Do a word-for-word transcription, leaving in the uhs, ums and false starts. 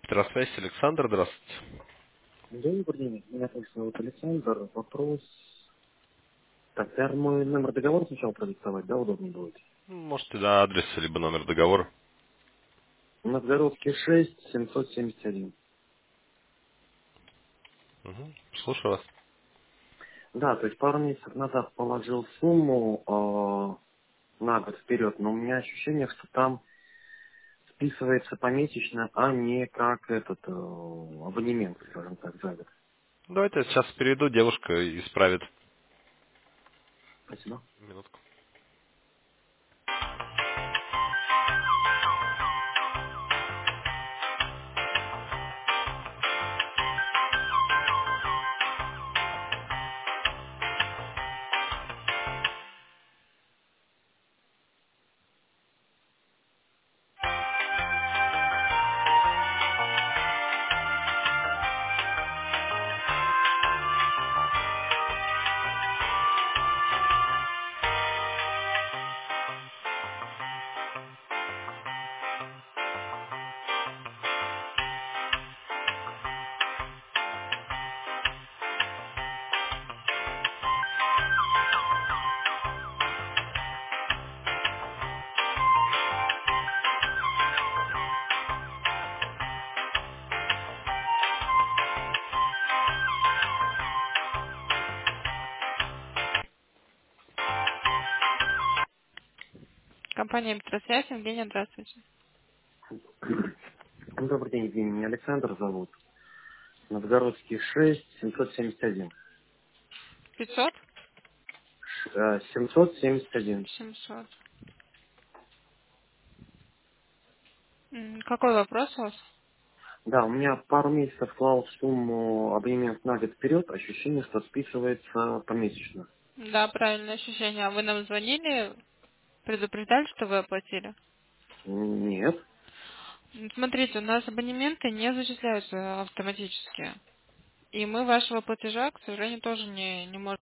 Здравствуйте, Александр, здравствуйте. Добрый день, меня тоже зовут Александр. Вопрос. Так, наверное, мой номер договора сначала продиктовать, да, удобно будет? Ну, Можете на адрес, либо номер договора. Новгородский шесть, семьсот семьдесят один. Угу. Слушаю вас. Да, то есть пару месяцев назад положил сумму э, на год вперед, но у меня ощущение, что там списывается помесячно, а не как этот э, абонемент, скажем так, за год. Давайте я сейчас перейду, девушка исправит. Спасибо. Минутку. Компания «Метросвязь», Евгения, здравствуйте. Добрый день, Евгений, меня Александр зовут. Новгородский шесть, семьсот семьдесят один. пятьсот? Ш- э, семьсот семьдесят один. семьсот. М, Какой вопрос у вас? Да, у меня пару месяцев клал сумму абонемент на год вперед, ощущение, что списывается помесячно. Да, правильное ощущение. А вы нам звонили, предупреждали, что вы оплатили? Нет. М, Смотрите, у нас абонементы не зачисляются автоматически. И мы вашего платежа, к сожалению, тоже не, не можем